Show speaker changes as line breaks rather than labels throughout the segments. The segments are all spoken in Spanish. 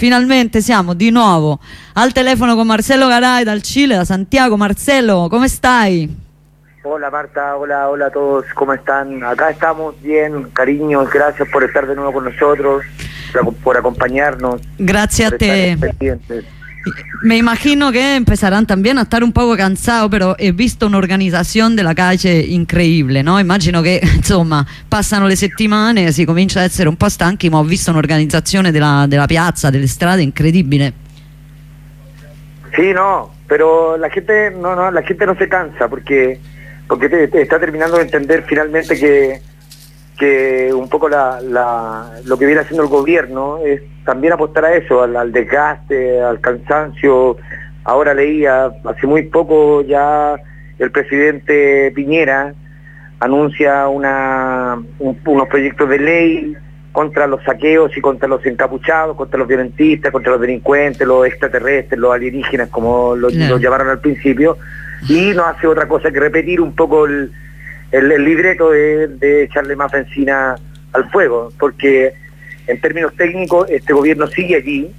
finalmente siamo di nuovo al telefono con Marcelo Garay dal Chile, da Santiago. Marcelo, ¿cómo estáis?
Hola Marta, hola a todos, ¿cómo están? Acá estamos bien, cariños, gracias por estar de nuevo con nosotros, por acompañarnos.
Gracias a te. Me imagino que empezarán también a estar un poco cansados, pero he visto un'organizzazione della calle incredibile, no? Immagino che insomma passano le settimane, si comincia ad essere un po' stanchi, ma ho visto un'organizzazione della piazza, delle strade incredibile.
Sí, no, pero la gente no se cansa porque te está terminando de entender finalmente que un poco lo que viene haciendo el gobierno es también apostar a eso, al desgaste, al cansancio. Ahora leía, hace muy poco ya el presidente Piñera anuncia unos proyectos de ley contra los saqueos y contra los encapuchados, contra los violentistas, contra los delincuentes, los extraterrestres, los alienígenas, como los llamaron al principio, y no hace otra cosa que repetir un poco el libreto de echarle más benzina al fuego, porque en términos técnicos este gobierno sigue allí,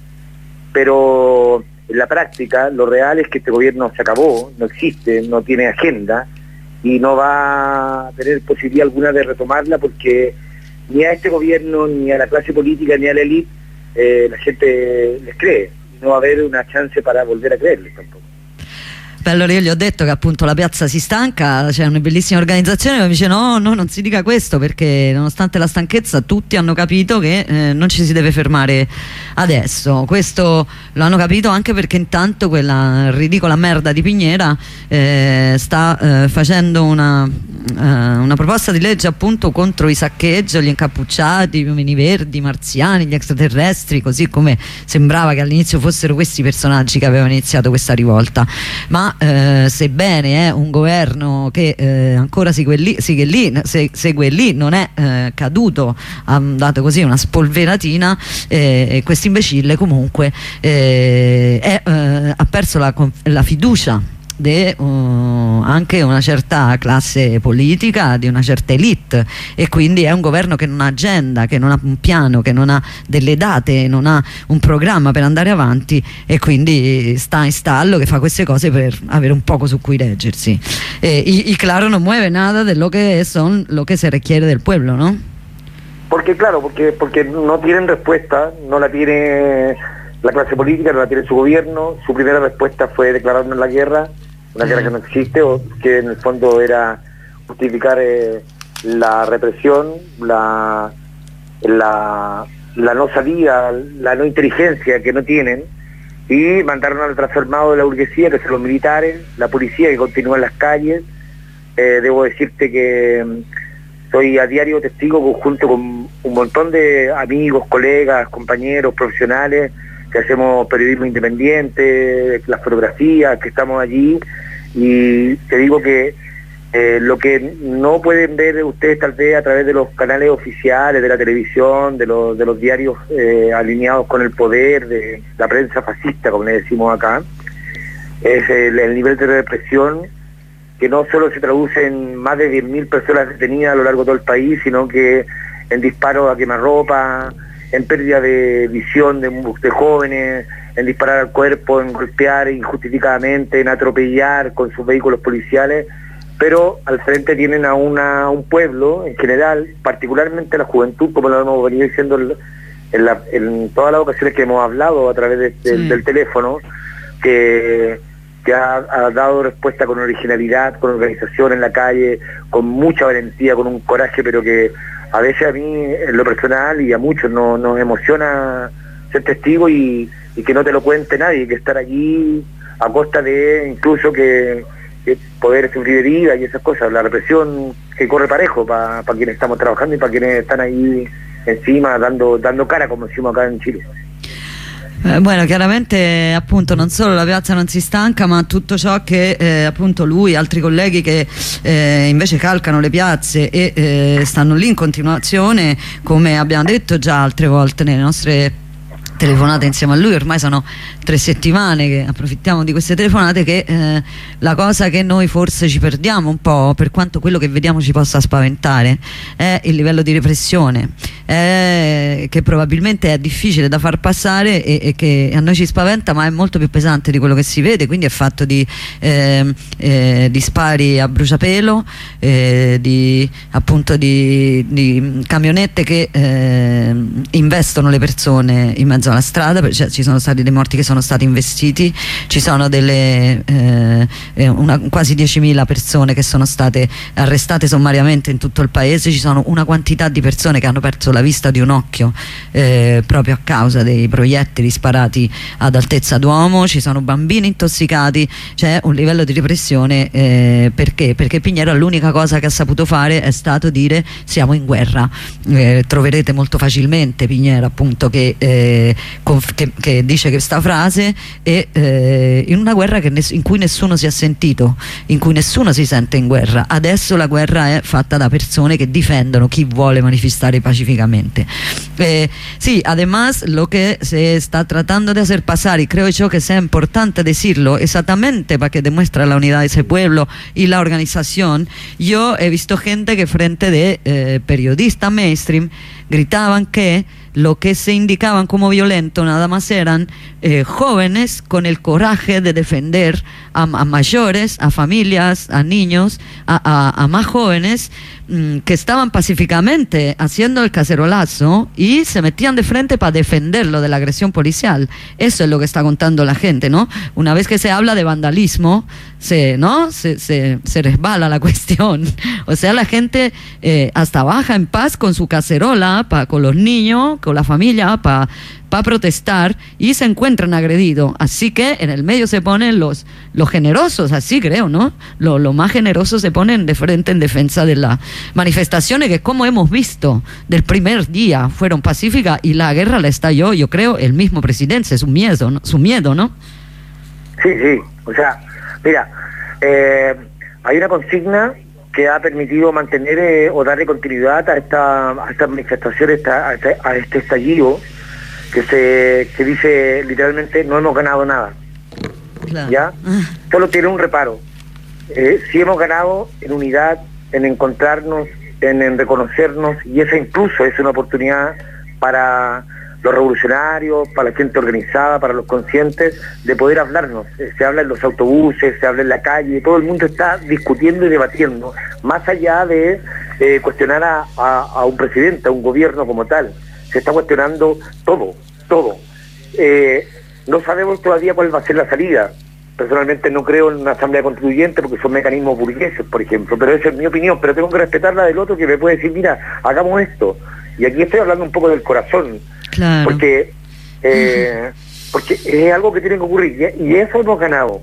pero en la práctica lo real es que este gobierno se acabó, no existe, no tiene agenda y no va a tener posibilidad alguna de retomarla, porque ni a este gobierno, ni a la clase política, ni a la élite la gente les cree, no va a haber una chance para volver a creerles tampoco.
Beh, allora io gli ho detto che appunto la piazza si stanca, c'è una bellissima organizzazione, ma mi dice no, non si dica questo, perché nonostante la stanchezza tutti hanno capito che non ci si deve fermare adesso. Questo lo hanno capito anche perché intanto quella ridicola merda di Piñera sta facendo una proposta di legge appunto contro i saccheggi, gli incappucciati, gli uomini verdi, i marziani, gli extraterrestri, così come sembrava che all'inizio fossero questi personaggi che avevano iniziato questa rivolta. Ma sebbene è un governo che ancora segue lì, non è caduto, ha dato così una spolveratina, questo imbecille comunque ha perso la fiducia di anche una certa classe politica, di una certa elite, e quindi è un governo che non ha agenda, che non ha un piano, che non ha delle date, non ha un programma per andare avanti, e quindi sta in stallo, che fa queste cose per avere un poco su cui reggersi. Y claro, no mueve nada de lo que se requiere del pueblo, ¿no?
Porque claro, porque no tienen respuesta, no la tiene la clase política, no la tiene su gobierno. Su primera respuesta fue declararnos la guerra, una guerra que no existe, o que en el fondo era justificar la represión, la no salida, la no inteligencia que no tienen, y mandaron al transformado de la burguesía, que son los militares, la policía que continúa en las calles. Debo decirte que soy a diario testigo junto con un montón de amigos, colegas, compañeros, profesionales, que hacemos periodismo independiente, las fotografías, que estamos allí, y te digo que lo que no pueden ver ustedes tal vez a través de los canales oficiales, de la televisión, de los diarios alineados con el poder, de la prensa fascista, como le decimos acá, es el nivel de represión, que no solo se traduce en más de 10.000 personas detenidas a lo largo de todo el país, sino que en disparos a quemarropa, en pérdida de visión de jóvenes, en disparar al cuerpo, en golpear injustificadamente, en atropellar con sus vehículos policiales, pero al frente tienen a un pueblo en general, particularmente la juventud, como lo hemos venido diciendo en todas las ocasiones que hemos hablado a través del teléfono, que ha dado respuesta con originalidad, con organización en la calle, con mucha valentía, con un coraje, pero que a veces a mí, en lo personal, y a muchos nos emociona ser testigo y que no te lo cuente nadie, que estar allí a costa de incluso que poder sufrir heridas y esas cosas, la represión que corre parejo para quienes estamos trabajando y para quienes están ahí encima dando cara, come decimos acá in Cile.
Bueno, chiaramente appunto non solo la piazza non si stanca, ma tutto ciò che appunto lui e altri colleghi che invece calcano le piazze e stanno lì in continuazione, come abbiamo detto già altre volte nelle nostre telefonate insieme a lui, ormai sono 3 settimane che approfittiamo di queste telefonate, che la cosa che noi forse ci perdiamo un po', per quanto quello che vediamo ci possa spaventare, è il livello di repressione, che probabilmente è difficile da far passare e che a noi ci spaventa, ma è molto più pesante di quello che si vede. Quindi è fatto di spari a bruciapelo, appunto di camionette che investono le persone in mezzo alla strada, cioè ci sono stati dei morti che sono stati investiti, ci sono quasi 10.000 persone che sono state arrestate sommariamente in tutto il paese, ci sono una quantità di persone che hanno perso la vista di un occhio proprio a causa dei proiettili sparati ad altezza d'uomo, ci sono bambini intossicati, c'è un livello di repressione, perché Piñera l'unica cosa che ha saputo fare è stato dire siamo in guerra. Troverete molto facilmente Piñera appunto che dice questa frase, e in una guerra in cui nessuno si è sentito, in cui nessuno si sente in guerra. Adesso la guerra è fatta da persone che difendono chi vuole manifestare pacificamente. Sí, además lo que se está tratando de hacer pasar, y creo yo que sea importante decirlo exactamente para que demuestre la unidad de ese pueblo y la organización. Yo he visto gente que frente de periodistas mainstream gritaban que lo que se indicaban como violento nada más eran jóvenes con el coraje de defender a mayores, a familias, a niños, a más jóvenes que estaban pacíficamente haciendo el cacerolazo y se metían de frente para defenderlo de la agresión policial. Eso es lo que está contando la gente, ¿no? Una vez que se habla de vandalismo, se resbala la cuestión. O sea, la gente hasta baja en paz con su cacerola, con los niños, con la familia, para protestar, y se encuentran agredidos. Así que en el medio se ponen los generosos, así creo, ¿no? Los más generosos se ponen de frente en defensa de las manifestaciones que, como hemos visto, del primer día fueron pacíficas, y la guerra la estalló, yo creo, el mismo presidente, su miedo, ¿no?
Sí, o sea, mira, hay una consigna que ha permitido mantener o darle continuidad a esta manifestación, a este estallido, que dice literalmente no hemos ganado nada. Claro. ¿Ya? Solo tiene un reparo. Sí hemos ganado en unidad, en encontrarnos, en reconocernos, y esa incluso es una oportunidad para los revolucionarios, para la gente organizada, para los conscientes, de poder hablarnos. Se habla en los autobuses, se habla en la calle, todo el mundo está discutiendo y debatiendo, más allá de cuestionar a un presidente, a un gobierno como tal. Se está cuestionando todo. No sabemos todavía cuál va a ser la salida. Personalmente no creo en una asamblea constituyente porque son mecanismos burgueses, por ejemplo, pero esa es mi opinión, pero tengo que respetar la del otro, que me puede decir, mira, hagamos esto. Y aquí estoy hablando un poco del corazón, claro. Porque es algo que tiene que ocurrir, y eso hemos ganado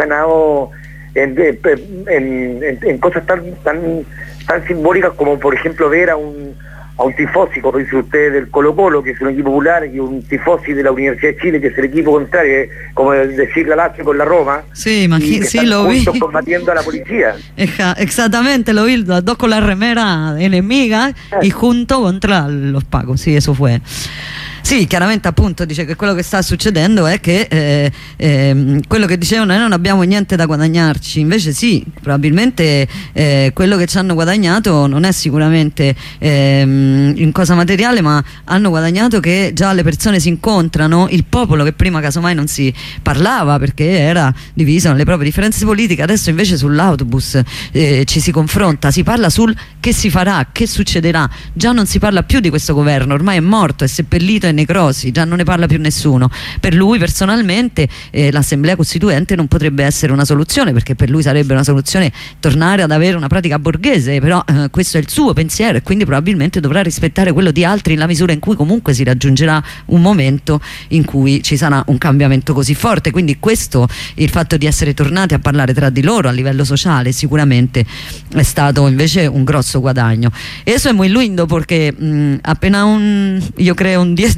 en cosas tan simbólicas como, por ejemplo, ver a un tifosi, como dice usted, del Colo-Colo, que es un equipo popular, y un tifosi de la Universidad de Chile, que es el equipo contrario, como decir la Lazio con la Roma.
Sí, lo vi.
Combatiendo a la policía.
Exactamente, lo vi, los dos con la remera enemiga y junto contra los pagos, sì, eso fue. Sì, chiaramente appunto dice che quello che sta succedendo è che quello che dicevano non abbiamo niente da guadagnarci, invece sì, probabilmente quello che ci hanno guadagnato non è sicuramente in cosa materiale, ma hanno guadagnato che già le persone si incontrano, il popolo che prima casomai non si parlava perché era diviso nelle proprie differenze politiche, adesso invece sull'autobus ci si confronta, si parla sul che si farà, che succederà, già non si parla più di questo governo, ormai è morto, è seppellito, necrosi, già non ne parla più nessuno. Per lui personalmente l'assemblea costituente non potrebbe essere una soluzione, perché per lui sarebbe una soluzione tornare ad avere una pratica borghese, però questo è il suo pensiero e quindi probabilmente dovrà rispettare quello di altri nella misura in cui comunque si raggiungerà un momento in cui ci sarà un cambiamento così forte. Quindi questo, il fatto di essere tornati a parlare tra di loro a livello sociale, sicuramente è stato invece un grosso guadagno. Eso es muy lindo porque apenas yo creo un 10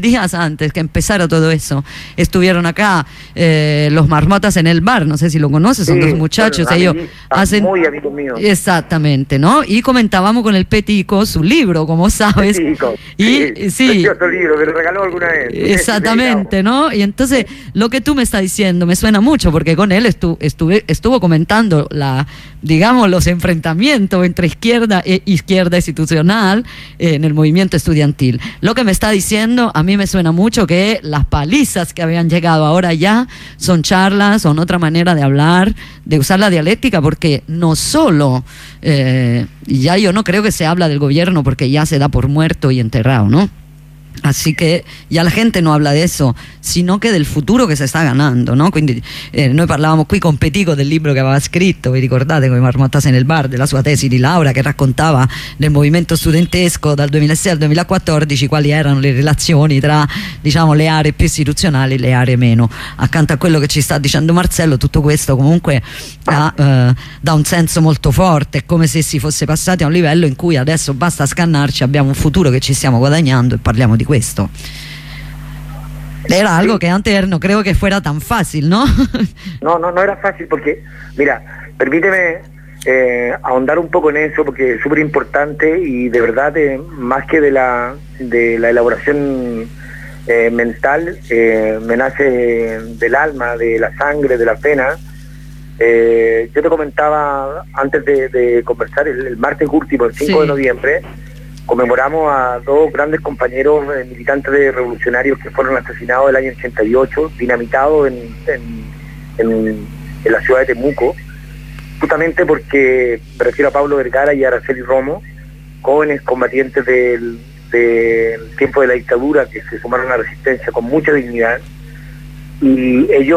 días antes que empezara todo eso, estuvieron acá los Marmotas en el bar, no sé si lo conoces, son dos muchachos, ellos hacen...
Muy amigos míos.
Exactamente, ¿no? Y comentábamos con el Petico su libro, como sabes.
Petico,
y sí.
Precioso libro, me lo regaló alguna vez.
Exactamente, ¿no? Y entonces, lo que tú me estás diciendo me suena mucho, porque con él estuvo comentando digamos, los enfrentamientos entre izquierda e izquierda institucional en el movimiento estudiantil. Lo que me está diciendo a mí me suena mucho que las palizas que habían llegado ahora ya son charlas, son otra manera de hablar, de usar la dialéctica, porque no solo, ya yo no creo que se habla del gobierno porque ya se da por muerto y enterrado, ¿no? Así che ya la gente non habla di eso, sino che del futuro che si sta ganando, no? Quindi noi parlavamo qui con Petico del libro che aveva scritto, vi ricordate, con i Marmottas nel bar, della sua tesi di laurea, che raccontava nel movimento studentesco dal 2006 al 2014 quali erano le relazioni tra, diciamo, le aree più istituzionali e le aree meno. Accanto a quello che ci sta dicendo Marcello, tutto questo comunque dà un senso molto forte, è come se si fosse passati a un livello in cui adesso basta scannarci, abbiamo un futuro che ci stiamo guadagnando e parliamo di questo. Era algo que antes no creo que fuera tan fácil, ¿no?
No era fácil porque, mira, permíteme ahondar un poco en eso porque es súper importante y de verdad, más que de la elaboración mental, me nace del alma, de la sangre, de la pena. Yo te comentaba antes de conversar, el martes último, el 5 de noviembre, conmemoramos a dos grandes compañeros militantes revolucionarios que fueron asesinados el año 88, dinamitados en la ciudad de Temuco, justamente porque me refiero a Pablo Vergara y a Araceli Romo, jóvenes combatientes del tiempo de la dictadura que se sumaron a la resistencia con mucha dignidad, y ellos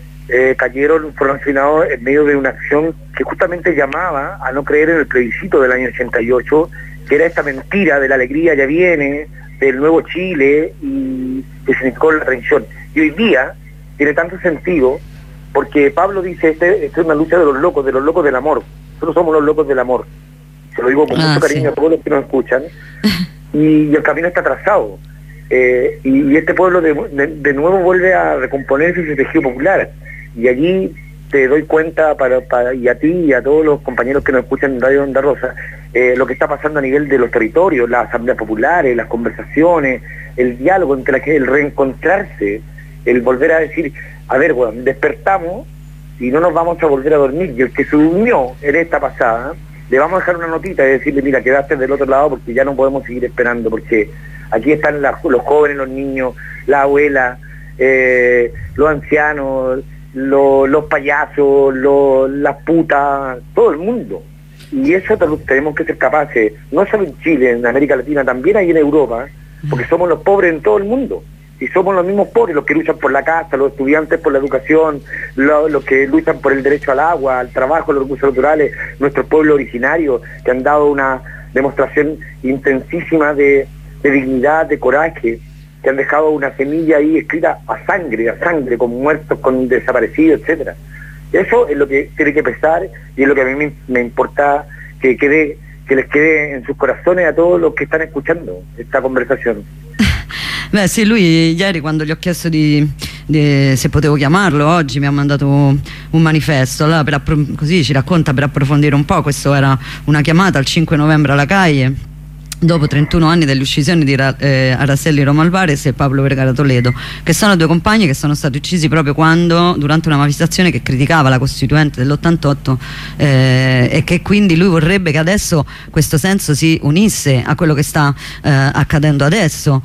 fueron asesinados en medio de una acción que justamente llamaba a no creer en el plebiscito del año 88, que era esta mentira de la alegría ya viene, del nuevo Chile, y que significó la rendición. Y hoy día tiene tanto sentido, porque Pablo dice, esta es una lucha de los locos del amor. Nosotros somos los locos del amor. Se lo digo con mucho cariño a todos los que nos escuchan. Y el camino está trazado. Y este pueblo de nuevo vuelve a recomponerse su tejido popular. Y allí te doy cuenta, y a ti y a todos los compañeros que nos escuchan en Radio Onda Rosa, lo que está pasando a nivel de los territorios, las asambleas populares, las conversaciones, el diálogo entre el reencontrarse, el volver a decir, a ver, bueno, despertamos y no nos vamos a volver a dormir, y el que se durmió en esta pasada, le vamos a dejar una notita y decirle, mira, quedaste del otro lado porque ya no podemos seguir esperando, porque aquí están los jóvenes, los niños, la abuela, los ancianos, los payasos, las putas, todo el mundo. Y eso tenemos que ser capaces, no solo en Chile, en América Latina, también ahí en Europa, porque somos los pobres en todo el mundo. Y somos los mismos pobres, los que luchan por la casa, los estudiantes por la educación, los que luchan por el derecho al agua, al trabajo, los recursos naturales, nuestros pueblos originarios, que han dado una demostración intensísima de dignidad, de coraje, que han dejado una semilla ahí escrita a sangre, con muertos, con desaparecidos, etcétera. Eso es lo que tiene que pesar y es lo que a mí me importa que les quede en sus corazones a todos los que están escuchando esta conversazione.
Beh sì, lui ieri quando gli ho chiesto se potevo chiamarlo oggi mi ha mandato un manifesto, allora così ci racconta, per approfondire un po'. Questo era una chiamata al 5 novembre alla CAIE dopo 31 anni dell'uccisione di Araceli Romo Alvarez e Pablo Vergara Toledo, che sono due compagni che sono stati uccisi proprio durante una manifestazione che criticava la Costituente dell'88, e che quindi lui vorrebbe che adesso questo senso si unisse a quello che sta accadendo adesso,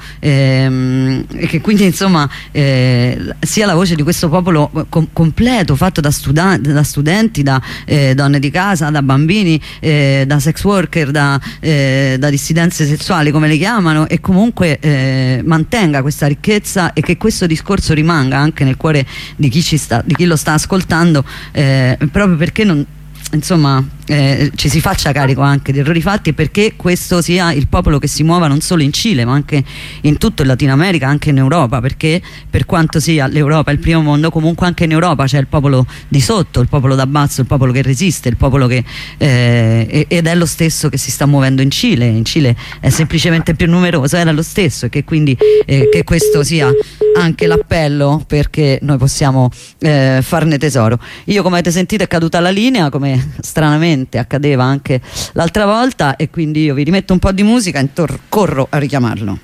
e che quindi insomma sia la voce di questo popolo completo, fatto da studenti, da donne di casa, da bambini, da sex worker, da dissidenti sessuali, come le chiamano, e comunque mantenga questa ricchezza e che questo discorso rimanga anche nel cuore di chi lo sta ascoltando, proprio perché insomma ci si faccia carico anche di errori fatti, e perché questo sia il popolo che si muova non solo in Cile ma anche in tutto il Latino America, anche in Europa, perché per quanto sia l'Europa il primo mondo, comunque anche in Europa c'è il popolo di sotto, il popolo da basso, il popolo che resiste, il popolo che ed è lo stesso che si sta muovendo in Cile. In Cile è semplicemente più numeroso, era lo stesso, e che quindi che questo sia anche l'appello perché noi possiamo farne tesoro. Io, come avete sentito, è caduta la linea, come stranamente accadeva anche l'altra volta, e quindi io vi rimetto un po' di musica e corro a richiamarlo.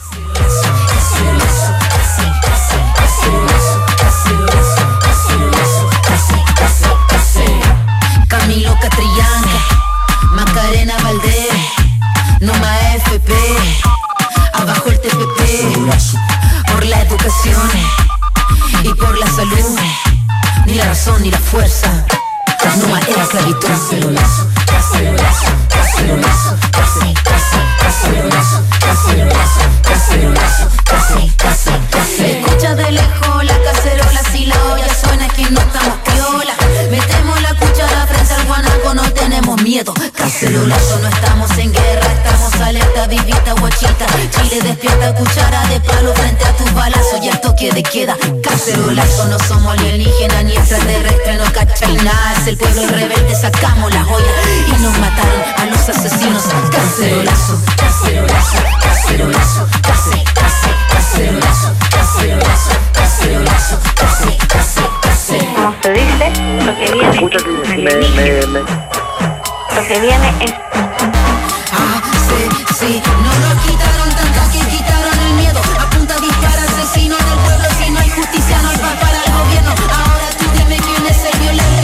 Camilo Catrillán, Macarena Valdés, Noma FP, abajo el TPP, por la educación y por la salud, ni la razón ni la fuerza. Numa era esclavitud. Cacerolazo, cacerolazo, cacerolazo, cacerolazo, cacerolazo, cacerolazo, cacerolazo. Escucha de lejos la cacerola, si la olla suena es que no estamos piola. Metemos la cuchara frente al guanaco, no tenemos miedo. Cacerolazo, no estamos en guerra, estamos alerta, vivita, guachita. Chile despierta, cuchara de palo frente a tus balazos y el toque de queda. Cacerolazo, no somos alienígenas ni extraterrestres, no cachan nada. Es el pueblo rebelde, sacamos la joya y nos mataron a los asesinos. Cacerolazo, cacerolazo, cacerolazo, cacerolazo, cacerolazo, cacerolazo, cacerolazo.
Como se dice, lo que viene lo que viene es...
Sí, no nos quitaron tanto que quitaron el miedo. Apunta, dispara, asesino del pueblo. Si no hay justicia, no hay paz para el gobierno. Ahora tú dime quién es el violento.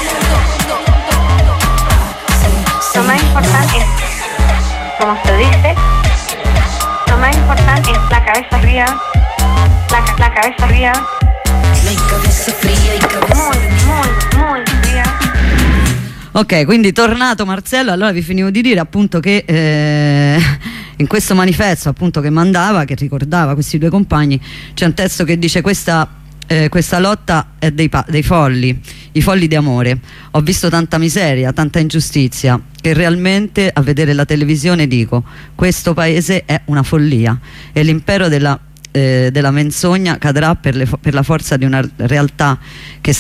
Lo más importante es, como se dice, lo más importante es la cabeza arriba, la cabeza arriba.
La cabeza fría y cabeza
muy fría.
Ok, quindi tornato Marcello, allora vi finivo di dire appunto che in questo manifesto appunto che mandava, che ricordava questi due compagni, c'è un testo che dice: questa lotta è dei folli, i folli di amore. Ho visto tanta miseria, tanta ingiustizia, che realmente a vedere la televisione dico: questo paese è una follia, e l'impero della menzogna cadrà per la forza di una realtà che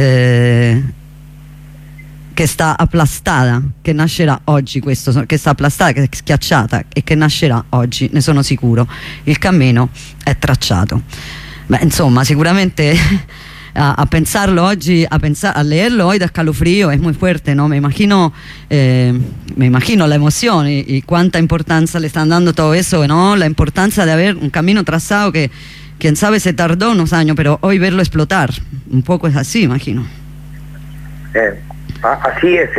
sta applastata, che nascerà oggi, che sta applastata, che è schiacciata e che nascerà oggi, ne sono sicuro. Il cammino è tracciato. Beh, insomma, sicuramente a pensarlo oggi, a leerlo hoy da escalofrío es muy fuerte, ¿no? Me imagino la emoción y cuánta importancia le están dando todo eso, ¿no? La importancia de haber un camino trazado que, quién sabe, se tardó unos años, pero hoy verlo explotar, un poco es así, imagino.
Así es,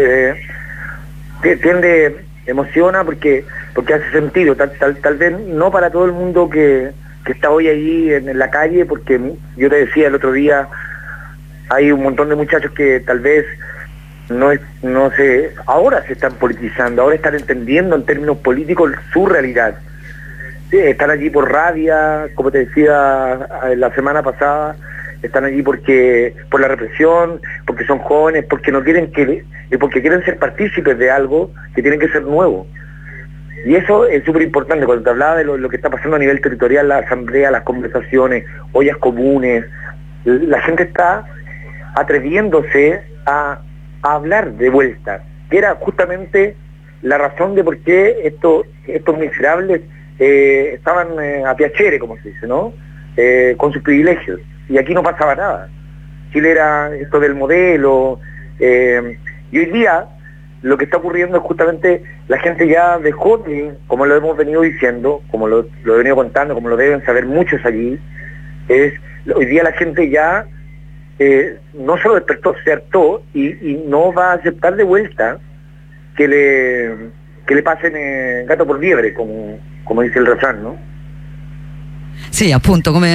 emociona porque hace sentido, tal vez no para todo el mundo que está hoy allí en la calle, porque yo te decía el otro día, hay un montón de muchachos que tal vez ahora se están politizando, ahora están entendiendo en términos políticos su realidad. Sí, están allí por rabia, como te decía la semana pasada, están allí por la represión, porque son jóvenes, porque no quieren porque quieren ser partícipes de algo que tienen que ser nuevo. Y eso es súper importante. Cuando te hablaba de lo que está pasando a nivel territorial, la asamblea, las conversaciones, ollas comunes, la gente está atreviéndose a hablar de vuelta, que era justamente la razón de por qué estos miserables estaban a piacere, como se dice, ¿no? Con sus privilegios. Y aquí no pasaba nada. Chile era esto del modelo, y hoy día lo que está ocurriendo es justamente la gente ya dejó de, como lo hemos venido diciendo, como lo he venido contando, como lo deben saber muchos allí, hoy día la gente ya no solo despertó, se hartó y no va a aceptar de vuelta que le pasen gato por liebre, como dice el refrán, ¿no?
Sì, appunto, come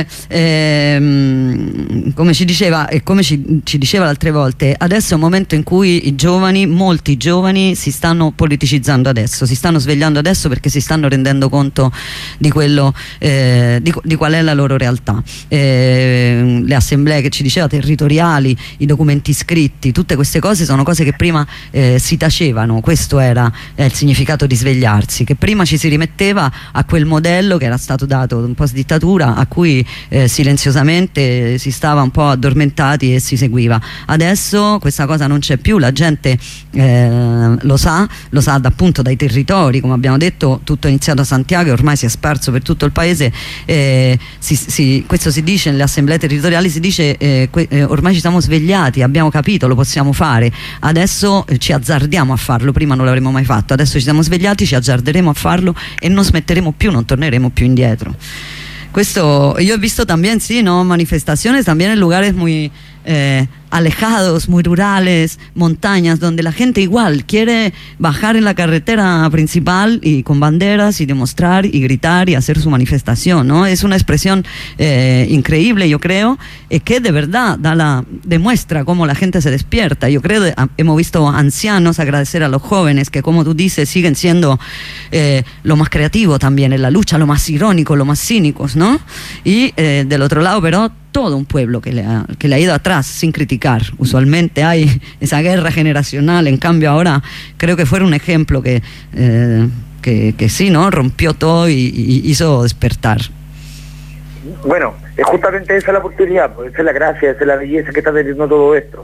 ci diceva e come ci diceva le altre volte, adesso è un momento in cui i giovani, molti giovani, si stanno politicizzando adesso, si stanno svegliando adesso perché si stanno rendendo conto di quello, di qual è la loro realtà. Le assemblee che ci diceva, territoriali, i documenti scritti, tutte queste cose sono cose che prima si tacevano. Questo era il significato di svegliarsi, che prima ci si rimetteva a quel modello che era stato dato un po' dittatura, a cui silenziosamente si stava un po' addormentati e si seguiva. Adesso questa cosa non c'è più, la gente lo sa appunto dai territori, come abbiamo detto. Tutto è iniziato a Santiago e ormai si è sparso per tutto il paese. Questo si dice nelle assemblee territoriali, si dice ormai ci siamo svegliati, abbiamo capito, lo possiamo fare, adesso ci azzardiamo a farlo, prima non l'avremmo mai fatto, adesso ci siamo svegliati, ci azzarderemo a farlo e non smetteremo più, non torneremo più indietro. Yo he visto también, sí, ¿no? Manifestaciones también en lugares muy alejados, muy rurales, montañas, donde la gente igual quiere bajar en la carretera principal y con banderas y demostrar y gritar y hacer su manifestación, ¿no? Es una expresión increíble, yo creo, que de verdad demuestra cómo la gente se despierta. Yo creo hemos visto ancianos agradecer a los jóvenes que, como tú dices, siguen siendo lo más creativo también en la lucha, lo más irónico, lo más cínicos, ¿no? Y del otro lado, pero todo un pueblo que le ha ido atrás sin criticar. Usualmente hay esa guerra generacional, en cambio ahora creo que fue un ejemplo que sí, ¿no? Rompió todo y hizo despertar.
Bueno, justamente esa es la oportunidad, esa es la gracia, esa es la belleza que está teniendo todo esto.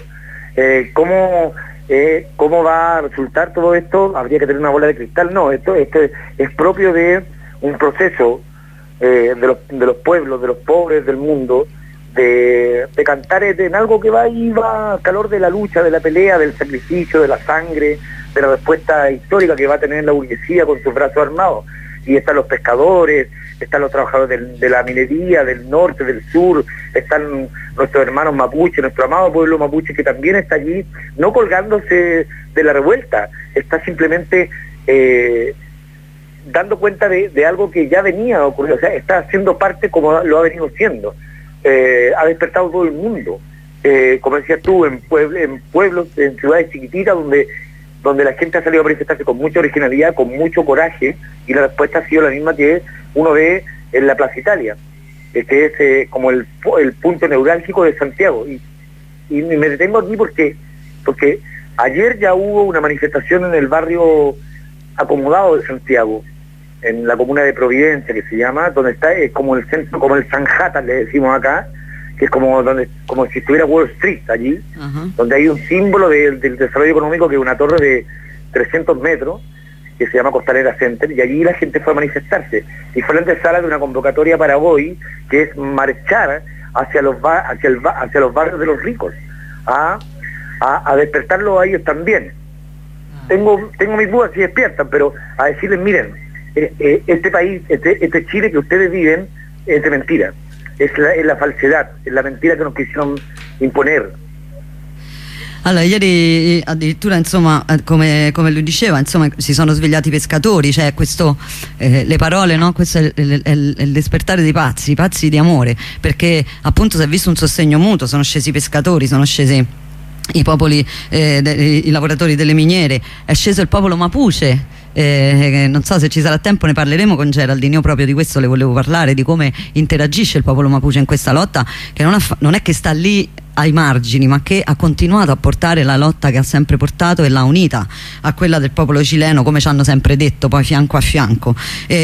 ¿Cómo va a resultar todo esto? Habría que tener una bola de cristal. No, esto es propio de un proceso de los pueblos, de los pobres del mundo, de cantar en algo que va al calor de la lucha, de la pelea, del sacrificio, de la sangre, de la respuesta histórica que va a tener la burguesía con sus brazos armados. Y están los pescadores, están los trabajadores de la minería, del norte, del sur, están nuestros hermanos mapuche, nuestro amado pueblo mapuche, que también está allí, no colgándose de la revuelta, está simplemente dando cuenta de algo que ya venía ocurriendo, o sea, está haciendo parte como lo ha venido siendo. Ha despertado todo el mundo, como decías tú, en pueblos, en ciudades chiquititas donde la gente ha salido a manifestarse con mucha originalidad, con mucho coraje, y la respuesta ha sido la misma que uno ve en la Plaza Italia, que es como el punto neurálgico de Santiago. Y me detengo aquí porque ayer ya hubo una manifestación en el barrio acomodado de Santiago, en la comuna de Providencia, que se llama, donde está, es como el centro, como el Sanhattan, le decimos acá, que es como si estuviera Wall Street allí, donde hay un símbolo del desarrollo económico, que es una torre de 300 metros, que se llama Costanera Center, y allí la gente fue a manifestarse, y fue la antesala de una convocatoria para hoy, que es marchar hacia los barrios de los ricos, a despertarlos a ellos también. Tengo mis dudas si despiertan, pero a decirles, miren, este país, este Chile que ustedes viven es de mentira, es la falsedad, è la mentira che non quisieron imponer.
Allora, ieri addirittura, insomma, come lui diceva, insomma, si sono svegliati i pescatori, cioè questo, le parole, no? Questo è il despertare dei pazzi, i pazzi di amore, perché appunto si è visto un sostegno mutuo, sono scesi i pescatori, sono scesi i popoli, i lavoratori delle miniere, è sceso il popolo mapuche. Non so se ci sarà tempo, ne parleremo con Geraldine. Io proprio di questo le volevo parlare, di come interagisce il popolo mapuche in questa lotta, che non è che sta lì ai margini, ma che ha continuato a portare la lotta che ha sempre portato e l'ha unita a quella del popolo cileno, come ci hanno sempre detto, poi fianco a fianco.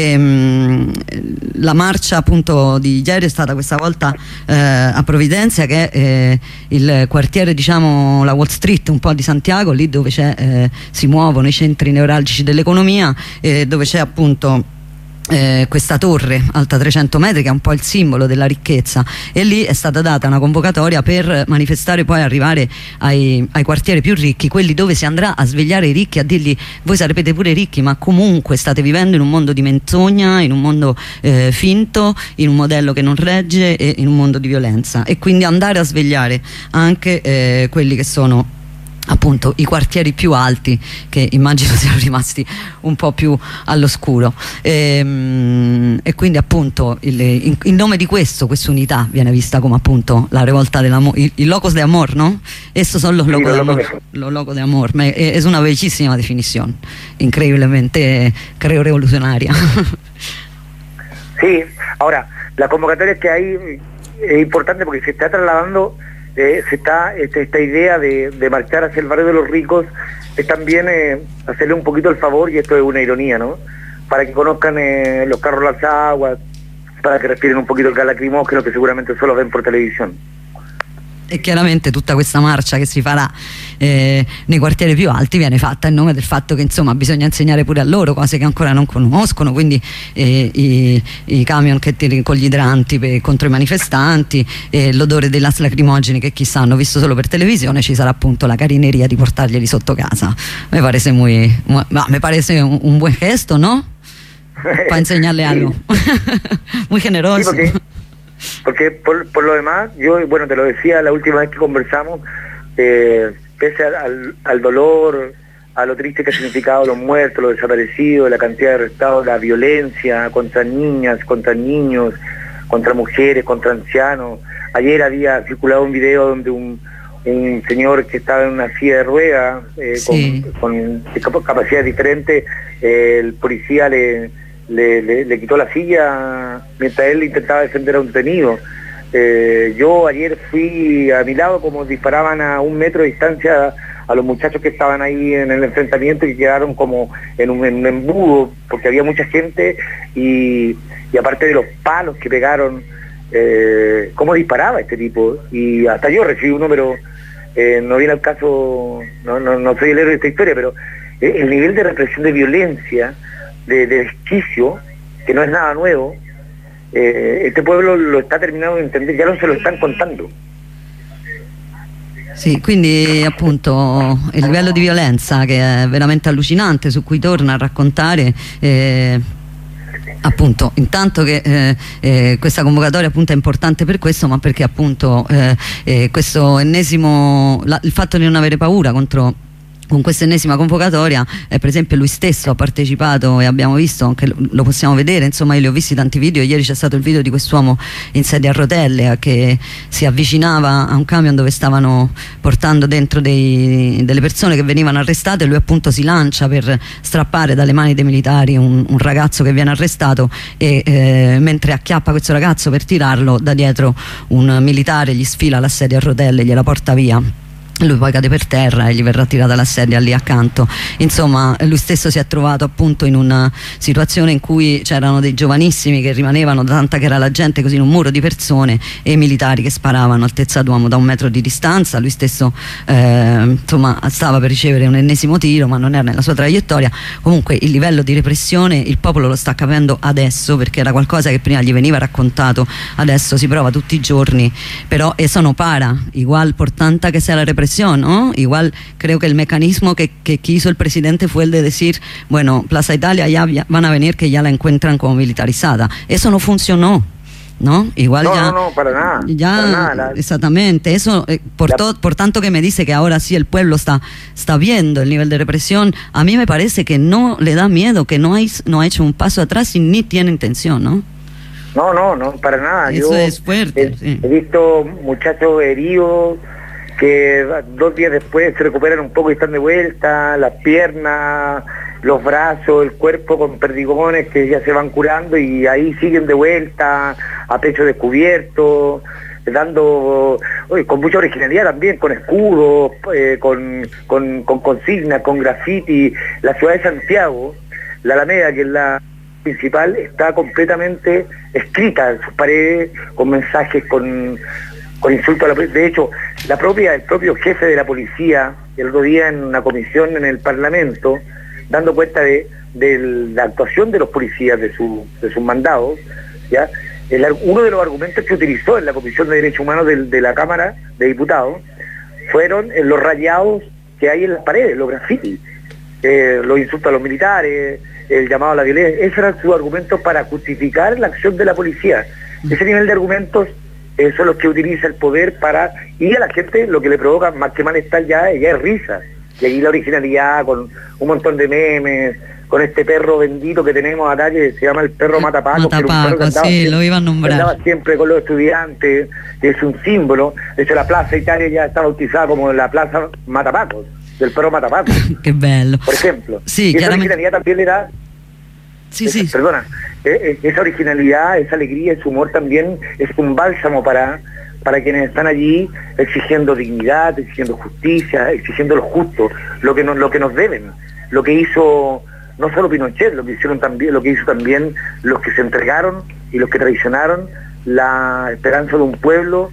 La marcia appunto di ieri è stata questa volta a Providencia, che è il quartiere, diciamo, la Wall Street un po' di Santiago, lì dove si muovono i centri neuralgici dell'economia, dove c'è appunto questa torre alta 300 metri che è un po' il simbolo della ricchezza, e lì è stata data una convocatoria per manifestare, poi arrivare ai quartieri più ricchi, quelli dove si andrà a svegliare i ricchi, a dirgli: voi sarete pure ricchi, ma comunque state vivendo in un mondo di menzogna, in un mondo finto, in un modello che non regge e in un mondo di violenza, e quindi andare a svegliare anche quelli che sono appunto i quartieri più alti, che immagino siano rimasti un po' più all'oscuro, e quindi appunto in nome di questa unità viene vista come appunto la revolta dell'amor, il locos de amor, ¿no? Estos son los locos de amor, los locos de amor. Es una bellísima definición, increíblemente, creo, revolucionaria.
Sí, ahora, la convocatoria que hay es importante porque se está trasladando, esta idea de marchar hacia el barrio de los ricos, es también hacerle un poquito el favor, y esto es una ironía, ¿no? Para que conozcan los carros las aguas, para che respirino un pochino il gas lacrimogeno, che seguramente solo ven per televisione.
E chiaramente tutta questa marcia che si farà nei quartieri più alti viene fatta in nome del fatto che insomma bisogna insegnare pure a loro cose che ancora non conoscono, quindi i camion con gli idranti contro i manifestanti, l'odore dei gas lacrimogeni che chissà hanno visto solo per televisione, ci sarà appunto la carineria di portarglieli sotto casa. Me parece un buen gesto, ¿no? Para enseñarle algo. Muy generoso.
Sí, porque por lo demás, yo, bueno, te lo decía la última vez que conversamos, pese al dolor, a lo triste que ha significado los muertos, los desaparecidos, la cantidad de arrestados, la violencia contra niñas, contra niños, contra mujeres, contra ancianos. Ayer había circulado un video donde un señor que estaba en una silla de ruedas, sí, con capacidades diferentes, el policía le quitó la silla mientras él intentaba defender a un detenido. Yo ayer fui a mi lado como disparaban a 1 metro de distancia a los muchachos que estaban ahí en el enfrentamiento y quedaron como en un embudo porque había mucha gente y aparte de los palos que pegaron, cómo disparaba este tipo, y hasta yo recibí uno, pero no viene al caso, no soy el héroe de esta historia, pero el nivel de represión, de violencia, de desquicio, que no es nada nuevo, este pueblo lo está terminando de entender, ya no se lo están contando.
Sì, quindi appunto il livello di violenza che è veramente allucinante, su cui torna a raccontare appunto intanto che questa convocatoria appunto è importante per questo, ma perché appunto questo ennesimo, il fatto di non avere paura con questa ennesima convocatoria, per esempio lui stesso ha partecipato e abbiamo visto, anche lo possiamo vedere, insomma io li ho visti tanti video, ieri c'è stato il video di quest'uomo in sedia a rotelle che si avvicinava a un camion dove stavano portando dentro delle persone che venivano arrestate, e lui appunto si lancia per strappare dalle mani dei militari un ragazzo che viene arrestato e mentre acchiappa questo ragazzo per tirarlo, da dietro un militare gli sfila la sedia a rotelle e gliela porta via. Lui poi cade per terra e gli verrà tirata la sedia lì accanto. Insomma, lui stesso si è trovato appunto in una situazione in cui c'erano dei giovanissimi che rimanevano, tanta che era la gente, così in un muro di persone, e i militari che sparavano altezza d'uomo da 1 metro di distanza. Lui stesso insomma stava per ricevere un ennesimo tiro, ma non era nella sua traiettoria. Comunque il livello di repressione il popolo lo sta capendo adesso, perché era qualcosa che prima gli veniva raccontato, adesso si prova tutti i giorni. Pero eso no para, igual por tanta que sea la represión, ¿no? Igual creo que el mecanismo que hizo el presidente fue el de decir, bueno, Plaza Italia ya van a venir, que ya la encuentran como militarizada. Eso no funcionó, ¿no? Igual
no, para nada.
Ya,
para nada.
Exactamente. Eso, por tanto que me dice que ahora sí el pueblo está viendo el nivel de represión, a mí me parece que no le da miedo, que no ha hecho un paso atrás y ni tiene intención, ¿no?
No, para nada.
Eso es fuerte.
He visto muchachos heridos que 2 días después se recuperan un poco y están de vuelta, las piernas, los brazos, el cuerpo con perdigones que ya se van curando y ahí siguen de vuelta, a pecho descubierto, con mucha originalidad también, con escudos, con consignas, con graffiti. La ciudad de Santiago, la Alameda, que es la principal, está completamente escrita en sus paredes, con mensajes, con insultos a la policía. De hecho, el propio jefe de la policía, el otro día en una comisión en el Parlamento, dando cuenta de la actuación de los policías, de sus mandados, ¿ya? Uno de los argumentos que utilizó en la Comisión de Derechos Humanos de la Cámara de Diputados fueron los rayados que hay en las paredes, los grafitis, los insultos a los militares, el llamado a la violencia. Esos eran sus argumentos para justificar la acción de la policía. Ese nivel de argumentos son los que utiliza el poder para, y a la gente lo que le provoca más que malestar ya es risa. Y ahí la originalidad, con un montón de memes, con este perro bendito que tenemos acá que se llama el perro Matapaco.
Matapaco, sí, lo iban a nombrar.
Andaba siempre con los estudiantes, es un símbolo. De hecho, la Plaza Italia ya está bautizada como la Plaza Matapaco, del perro Matapaco.
Qué bello.
Por ejemplo.
Sí,
y esa originalidad también le da...
Sí.
Perdona, esa originalidad, esa alegría, ese humor también es un bálsamo para quienes están allí exigiendo dignidad, exigiendo justicia, exigiendo lo justo, lo que nos deben, lo que hizo no solo Pinochet, lo que hizo también los que se entregaron y los que traicionaron la esperanza de un pueblo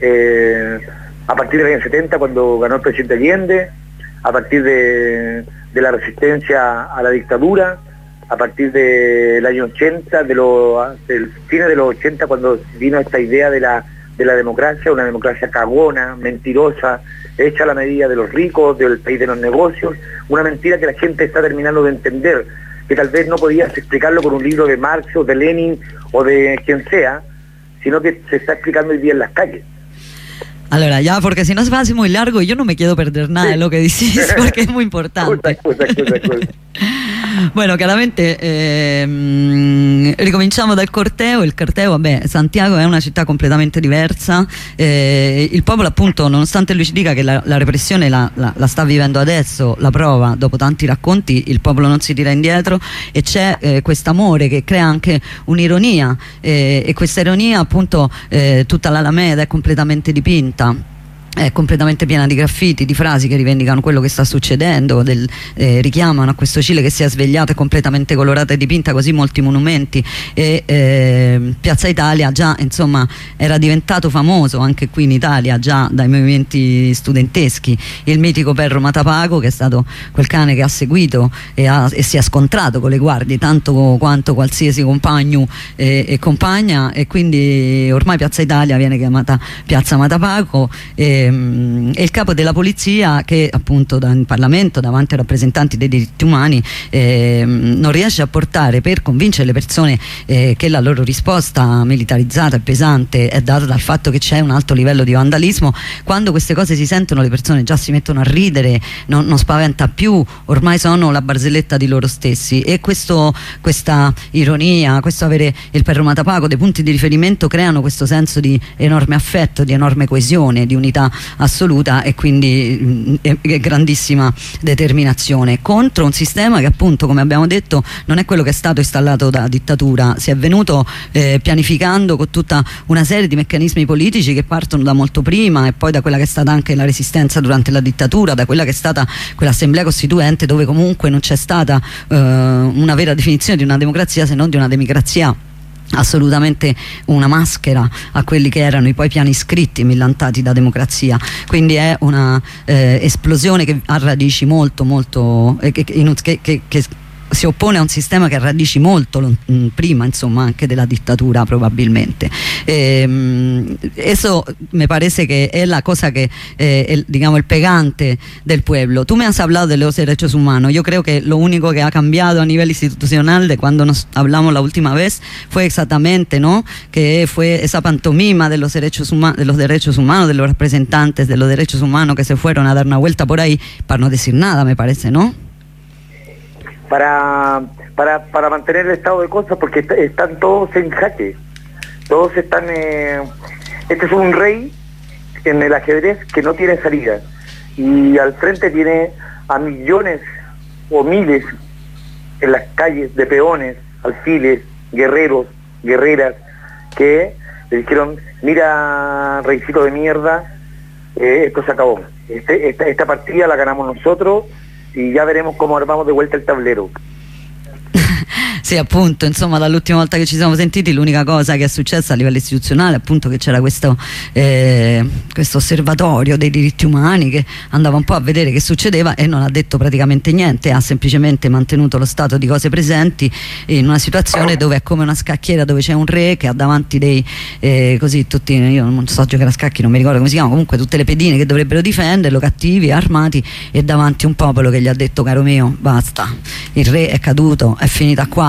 a partir del año 70 cuando ganó el presidente Allende, a partir de la resistencia a la dictadura, a partir del año 80, del fines de los 80, cuando vino esta idea de la democracia, una democracia cagona, mentirosa, hecha a la medida de los ricos, del país de los negocios, una mentira que la gente está terminando de entender, que tal vez no podías explicarlo con un libro de Marx o de Lenin o de quien sea, sino que se está explicando hoy día en las calles.
Allora, ya, porque si no se va a hacer muy largo y yo no me quiero perder nada de lo que decís, porque es muy importante. Bueno, chiaramente ricominciamo dal corteo. Il corteo, vabbè, Santiago è una città completamente diversa, il popolo appunto, nonostante lui ci dica che la repressione la sta vivendo adesso, la prova dopo tanti racconti, il popolo non si tira indietro e c'è quest'amore che crea anche un'ironia, e questa ironia appunto tutta l'Alameda è completamente dipinta, è completamente piena di graffiti, di frasi che rivendicano quello che sta succedendo, richiamano a questo Cile che si è svegliato, è completamente colorata e dipinta, così molti monumenti, e Piazza Italia già insomma era diventato famoso anche qui in Italia già dai movimenti studenteschi, il mitico perro Matapaco, che è stato quel cane che ha seguito e si è scontrato con le guardie tanto quanto qualsiasi compagno e compagna, e quindi ormai Piazza Italia viene chiamata Piazza Matapaco, e il capo della polizia, che appunto in Parlamento davanti ai rappresentanti dei diritti umani non riesce a portare, per convincere le persone che la loro risposta militarizzata e pesante è data dal fatto che c'è un alto livello di vandalismo. Quando queste cose si sentono le persone già si mettono a ridere, non spaventa più, ormai sono la barzelletta di loro stessi, e questa ironia, questo avere il perro Matapaco, dei punti di riferimento, creano questo senso di enorme affetto, di enorme coesione, di unità assoluta e quindi grandissima determinazione contro un sistema che appunto, come abbiamo detto, non è quello che è stato installato dalla dittatura, si è venuto pianificando con tutta una serie di meccanismi politici che partono da molto prima, e poi da quella che è stata anche la resistenza durante la dittatura, da quella che è stata quell'assemblea costituente, dove comunque non c'è stata una vera definizione di una democrazia, se non di una democrazia assolutamente una maschera a quelli che erano i poi piani scritti millantati da democrazia. Quindi è una esplosione che ha radici molto che si oppone a un sistema che ha radici molto prima, insomma, anche della dittatura probabilmente. Eso me parece que es la cosa que digamos el pegante del pueblo. Tú me has hablado de los derechos humanos. Yo creo que lo único que ha cambiado a nivel institucional de cuando nos hablamos la última vez fue exactamente, ¿no?, que fue esa pantomima de los derechos humanos, de los representantes de los derechos humanos que se fueron a dar una vuelta por ahí para no decir nada, me parece, ¿no?
Para mantener el estado de cosas, porque están todos en jaque, todos están, este es un rey en el ajedrez que no tiene salida, y al frente tiene a millones o miles en las calles de peones, alfiles, guerreros, guerreras, que le dijeron: mira, reycito de mierda, esto se acabó, esta partida la ganamos nosotros, y ya veremos cómo armamos de vuelta il tablero.
Sì, appunto, insomma, dall'ultima volta che ci siamo sentiti l'unica cosa che è successa a livello istituzionale appunto che c'era questo osservatorio dei diritti umani che andava un po' a vedere che succedeva e non ha detto praticamente niente, ha semplicemente mantenuto lo stato di cose presenti in una situazione dove è come una scacchiera, dove c'è un re che ha davanti dei così tutti, io non so giocare a scacchi, non mi ricordo come si chiama, comunque tutte le pedine che dovrebbero difenderlo, cattivi, armati, e davanti un popolo che gli ha detto: caro mio, basta, il re è caduto, è finita qua,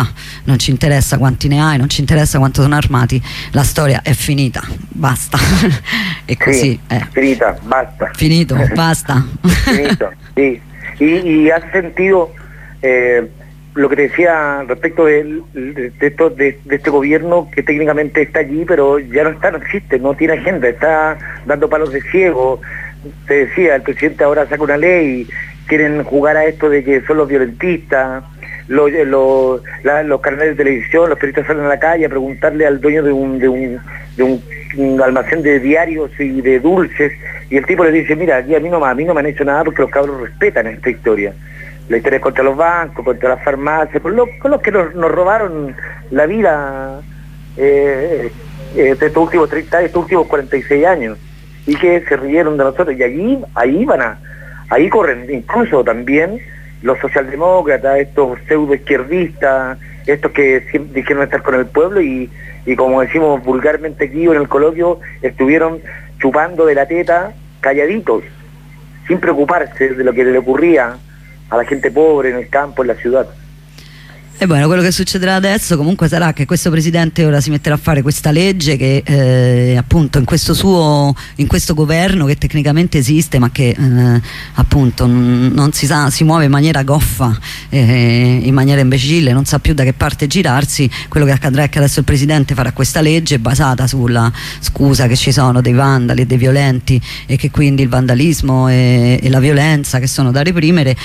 fa, non ci interessa quanti ne hai, non ci interessa quanto sono armati, la storia è finita, basta. E così è.
Finita, basta.
Finito, basta.
Finito, sí. Y has sentido lo que te decía respecto de este gobierno que técnicamente está allí, pero ya no está, no existe, no tiene agenda, está dando palos de ciego. Te decía, el presidente ahora saca una ley, quieren jugar a esto de que son los violentistas, los canales de televisión, los periodistas salen a la calle a preguntarle al dueño de un almacén de diarios y de dulces, y el tipo le dice, mira, aquí a mí no me han hecho nada porque los cabros respetan esta historia. La historia es contra los bancos, contra las farmacias, con los que nos robaron la vida de estos últimos 30 años, estos últimos 46 años, y que se rieron de nosotros, y ahí corren incluso también los socialdemócratas, estos pseudo izquierdistas, estos que dijeron estar con el pueblo y como decimos vulgarmente aquí en el coloquio, estuvieron chupando de la teta calladitos, sin preocuparse de lo que le ocurría a la gente pobre in campo, in la ciudad.
E bueno, quello che succederà adesso comunque sarà che questo presidente ora si metterà a fare questa legge che appunto in questo governo che tecnicamente esiste ma che appunto non si sa, si muove in maniera goffa, in maniera imbecille, non sa più da che parte girarsi. Quello che accadrà è che adesso il presidente farà questa legge basata sulla scusa che ci sono dei vandali e dei violenti e che quindi il vandalismo e la violenza che sono da reprimere,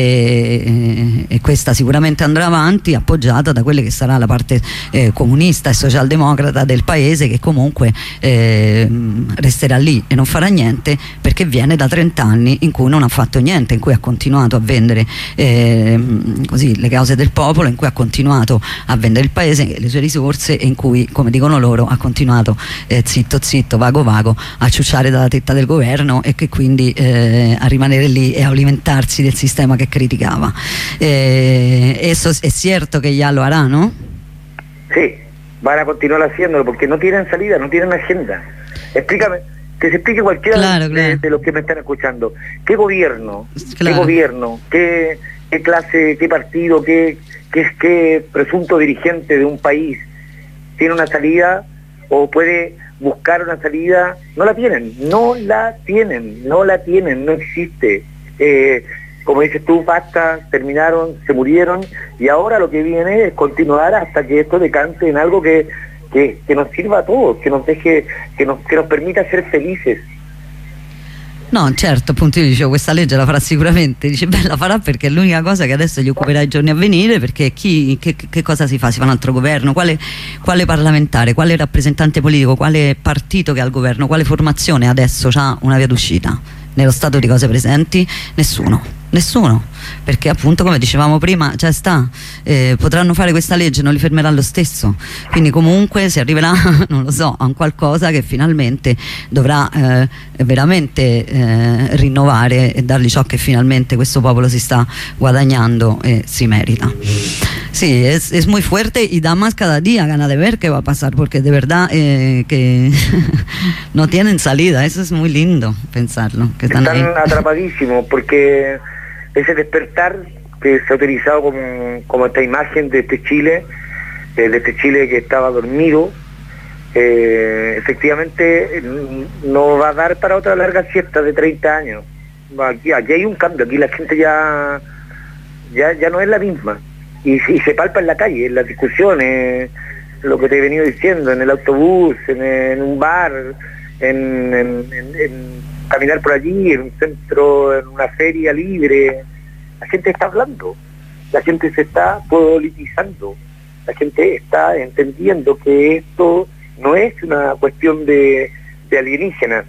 e questa sicuramente andrà avanti, appoggiata da quelle che sarà la parte comunista e socialdemocrata del paese, che comunque resterà lì e non farà niente perché viene da 30 anni in cui non ha fatto niente, in cui ha continuato a vendere così le cause del popolo, in cui ha continuato a vendere il paese e le sue risorse, e in cui, come dicono loro, ha continuato zitto zitto, vago vago, a ciucciare dalla tetta del governo e che quindi a rimanere lì e a alimentarsi del sistema che criticava. Eso es cierto que ya lo hará, ¿no?
Sí, van a continuar haciéndolo porque no tienen salida, no tienen agenda. Explícame, que se explique cualquiera de los que me están escuchando. ¿Qué gobierno? Claro. ¿Qué gobierno? ¿Qué clase, qué partido, qué presunto dirigente de un país tiene una salida o puede buscar una salida? No la tienen, no existe. Como dices tú, basta, terminaron, se murieron, y ahora lo que viene es continuar hasta que esto decante en algo que nos sirva a todos, que nos deje, que nos permita ser felices.
No, certo, appunto io dicevo, questa legge la farà sicuramente, dice beh, la farà perché è l'unica cosa che adesso gli occuperà i giorni a venire, perché che cosa si fa? Si fa un altro governo? Quale parlamentare, quale rappresentante politico, quale partito che ha il governo, quale formazione adesso ha una via d'uscita? Nello stato di cose presenti nessuno, perché appunto, come dicevamo prima, già sta, potranno fare questa legge, non li fermerà lo stesso, quindi comunque si arriverà, non lo so, a un qualcosa che finalmente dovrà veramente rinnovare e dargli ciò che finalmente questo popolo si sta guadagnando e si merita. Sí, es muy fuerte y da más cada día ganas de ver qué va a pasar, porque de verdad que no tienen salida. Eso es muy lindo pensarlo, que están ahí
atrapadísimos, porque ese despertar que se ha utilizado como esta imagen de este Chile que estaba dormido, efectivamente no va a dar para otra larga siesta de 30 años. Aquí hay un cambio, aquí la gente ya no es la misma. Y se palpa en la calle, en las discusiones, lo que te he venido diciendo, en el autobús, en un bar, en caminar por allí, en un centro, en una feria libre. La gente está hablando, la gente se está politizando, la gente está entendiendo que esto no es una cuestión de alienígenas.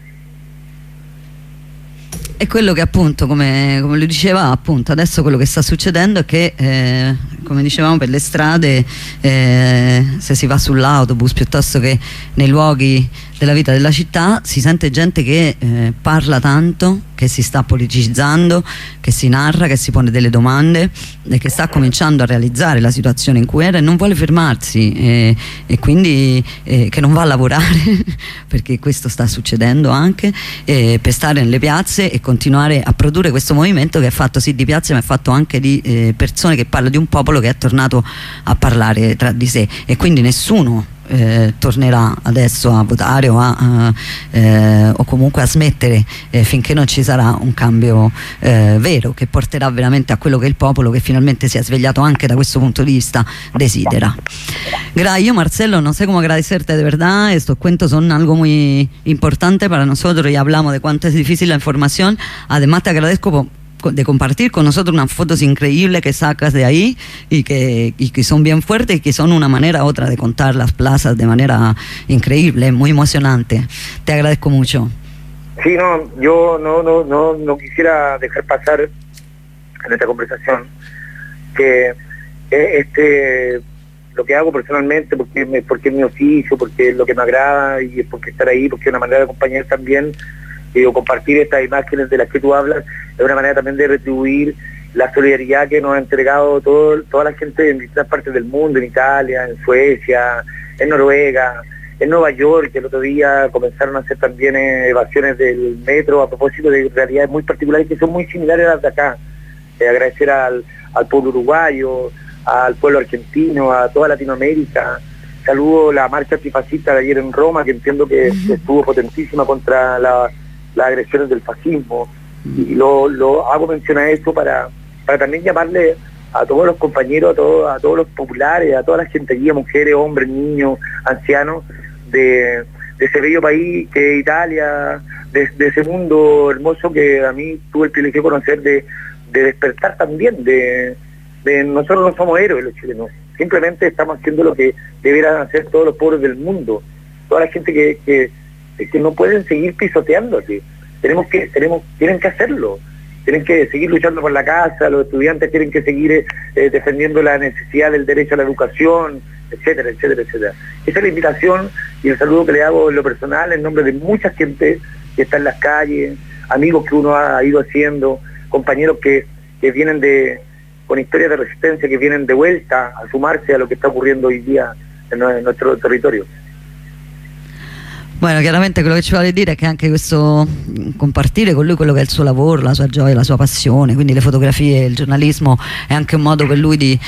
E quello che appunto, come lo diceva, appunto adesso quello che sta succedendo è che come dicevamo, per le strade, se si va sull'autobus piuttosto che nei luoghi della vita della città, si sente gente che parla tanto, che si sta politicizzando, che si narra, che si pone delle domande e che sta cominciando a realizzare la situazione in cui era e non vuole fermarsi, e quindi che non va a lavorare perché questo sta succedendo anche, per stare nelle piazze e continuare a produrre questo movimento che è fatto sì di piazze, ma è fatto anche di persone che parlano di un popolo che è tornato a parlare tra di sé, e quindi nessuno tornerà adesso a votare o comunque a smettere finché non ci sarà un cambio vero, che porterà veramente a quello che il popolo, che finalmente si è svegliato anche da questo punto di vista, desidera. Yo, Marcelo, no sé cómo agradecerte de verdad. Estos cuentos son algo muy importante para nosotros y hablamos de cuánto es difícil la información. Además te agradezco de compartir con nosotros unas fotos increíbles que sacas de ahí y que son bien fuertes y que son una manera u otra de contar las plazas de manera increíble, muy emocionante. Te agradezco mucho.
Sí, no, yo no quisiera dejar pasar en esta conversación que lo que hago personalmente, porque es mi oficio, porque es lo que me agrada y es porque estar ahí, porque es una manera de acompañar también o compartir estas imágenes de las que tú hablas, es una manera también de retribuir la solidaridad que nos ha entregado toda la gente en distintas partes del mundo, en Italia, en Suecia, en Noruega, en Nueva York, que el otro día comenzaron a hacer también evasiones del metro a propósito de realidades muy particulares que son muy similares a las de acá. Agradecer al pueblo uruguayo, al pueblo argentino, a toda Latinoamérica. Saludo la marcha antifascista de ayer en Roma, que entiendo que estuvo potentísima contra las agresiones del fascismo, y lo hago mención a eso para también llamarle a todos los compañeros, a todos los populares, a toda la gente allí, mujeres, hombres, niños, ancianos, de ese bello país que es Italia, de ese mundo hermoso que a mí tuve el privilegio de conocer, de despertar también, de nosotros no somos héroes los chilenos, simplemente estamos haciendo lo que deberán hacer todos los pueblos del mundo, toda la gente que no pueden seguir pisoteándose. Tienen que hacerlo, tienen que seguir luchando por la casa, los estudiantes tienen que seguir defendiendo la necesidad del derecho a la educación, etcétera, etcétera, etcétera. Esa es la invitación y el saludo que le hago en lo personal en nombre de mucha gente que está en las calles, amigos que uno ha ido haciendo, compañeros que vienen con historias de resistencia, que vienen de vuelta a sumarse a lo que está ocurriendo hoy día en nuestro territorio.
Bueno, chiaramente quello che ci vuole dire è che anche questo compartire con lui quello che è il suo lavoro, la sua gioia, la sua passione, quindi le fotografie, il giornalismo, è anche un modo per lui di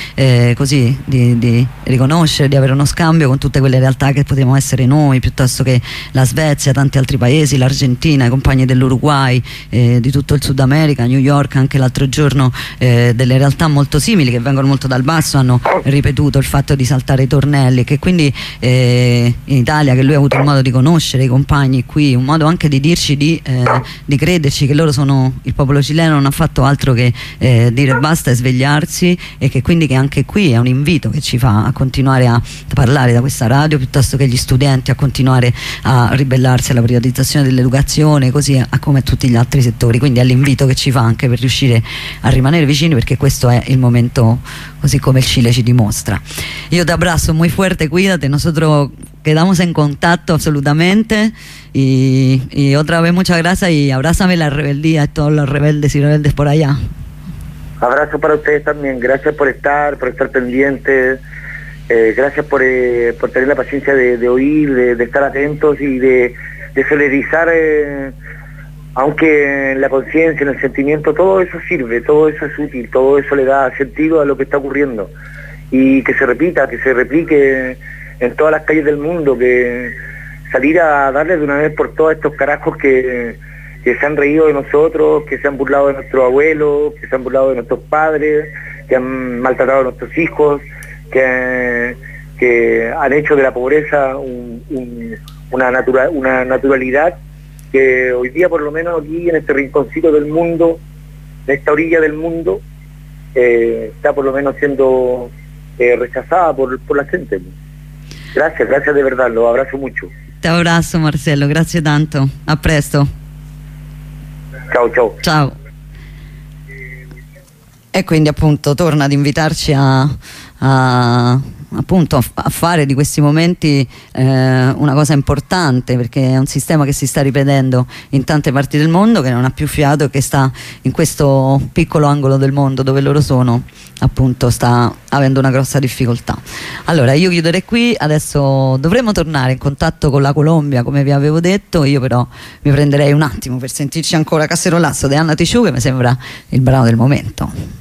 riconoscere, di avere uno scambio con tutte quelle realtà che potremmo essere noi, piuttosto che la Svezia, tanti altri paesi, l'Argentina, i compagni dell'Uruguay, di tutto il Sud America, New York anche l'altro giorno, delle realtà molto simili che vengono molto dal basso, hanno ripetuto il fatto di saltare i tornelli, che quindi in Italia, che lui ha avuto il modo di conoscere i compagni qui, un modo anche di dirci di crederci che loro sono il popolo cileno, non ha fatto altro che dire basta e svegliarsi, e che quindi che anche qui è un invito che ci fa a continuare a parlare da questa radio, piuttosto che gli studenti a continuare a ribellarsi alla privatizzazione dell'educazione, così come tutti gli altri settori. Quindi è l'invito che ci fa anche per riuscire a rimanere vicini, perché questo è il momento, così come il Chile ci dimostra. Io te abrazo muy fuerte, cuídate, nosotros quedamos en contacto absolutamente y otra vez muchas gracias, y abrázame la rebeldía, todos los rebeldes y rebeldes por allá.
Abrazo para ustedes también, gracias por estar pendientes, gracias por tener la paciencia de oír, de estar atentos y de solidarizar, aunque en la conciencia, en el sentimiento, todo eso sirve, todo eso es útil, todo eso le da sentido a lo que está ocurriendo, y que se repita, que se replique en todas las calles del mundo, que salir a darle de una vez por todas estos carajos que se han reído de nosotros, que se han burlado de nuestros abuelos, que se han burlado de nuestros padres, que han maltratado a nuestros hijos, que han hecho de la pobreza una naturalidad que hoy día, por lo menos aquí en este rinconcito del mundo, en esta orilla del mundo, está por lo menos siendo rechazada por la gente. Gracias de verdad, lo abrazo mucho.
Te abrazo Marcello, grazie tanto, a presto.
Ciao.
Ciao. E quindi appunto torna ad invitarci a appunto a fare di questi momenti una cosa importante, perché è un sistema che si sta ripetendo in tante parti del mondo, che non ha più fiato e che sta in questo piccolo angolo del mondo dove loro sono, appunto sta avendo una grossa difficoltà. Allora io chiuderei qui, adesso dovremo tornare in contatto con la Colombia come vi avevo detto, io però mi prenderei un attimo per sentirci ancora Cacerolazo di Anna Tijoux, che mi sembra il brano del momento.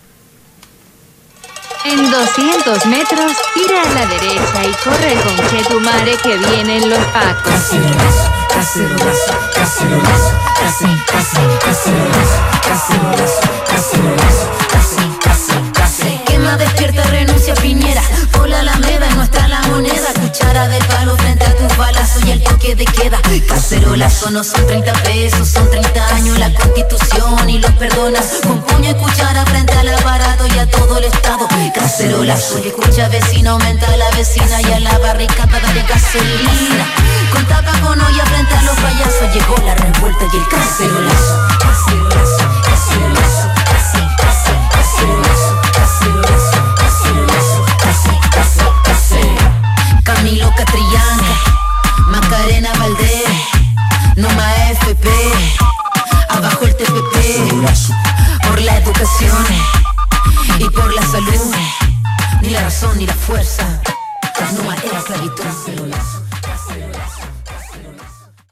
En 200 metros, gira a la derecha y corre con Chetumare que vienen los pacos.
Cacerolazo, cacerolazo, cacerolazo, cacerolazo, cacerolazo, cacerolazo, cacerolazo. Quema, despierta, renuncia, Piñera. Por la Alameda, nuestra la moneda. Cuchara del palo frente a tus balazos y el toque de queda. Cacerolazo no son 30 pesos, son 30 años la Constitución y los perdonas. Con puño y cuchara frente al aparato y a todo el Estado. Cacerolazo, que escucha vecino, aumenta a la vecina y a la barricada de gasolina. Con tapa con olla frente a los payasos llegó la revuelta y el cacerolazo. Cacerolazo, cacerolazo, cacerolazo, cacerolazo, cacerolazo, cacerolazo, cacerolazo. Camilo Catrillán, Macarena Valdés, Noma FP, abajo el TPP, por la educación y por la salud, ni la razón ni la fuerza, no más era esclavitud.